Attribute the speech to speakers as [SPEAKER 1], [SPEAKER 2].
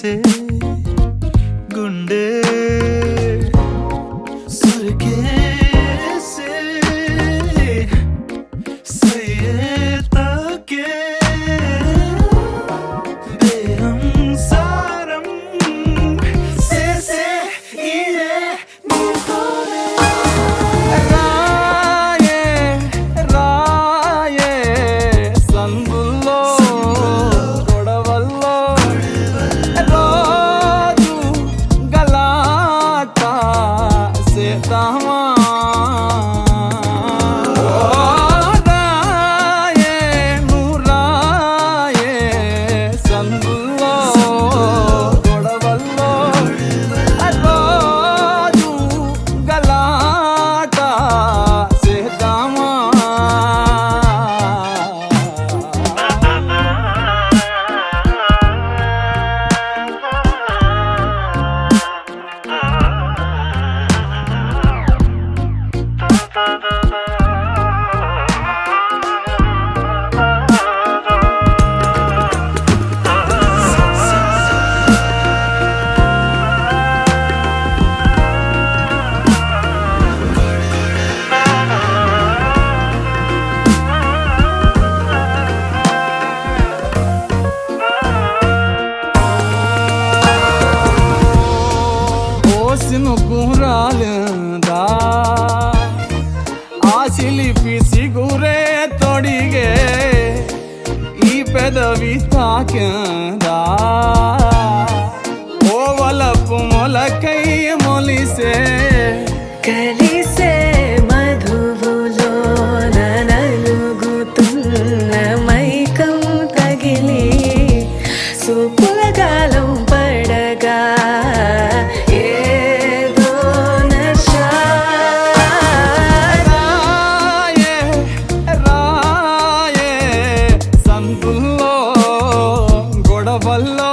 [SPEAKER 1] చేసే గుండె సురికేసే సయ్యే తాకే దేహం సారం చేసే ఇదే నీతోనే
[SPEAKER 2] రాయే రాయే సందుల్లో గొడవల్లో రోజు గలాట సేద్దామా రాయే నువ్వు రాయే సందుల్లో గొడవల్లో రోజు గలాట సేద్దామా ఓసిను గురాలిందా ఆశిలిపి సిగురే తొడిగే ఈ పెదవి తాకిందా ఓవలపు మొలకై మొలిసే
[SPEAKER 3] కలిసే మధువులోన నలుగుతున్న మైకం తగిలి సూపుల గాలం పడగా ఏదో నశా
[SPEAKER 2] రాయే రాయే సందుల్లో గొడవల్లో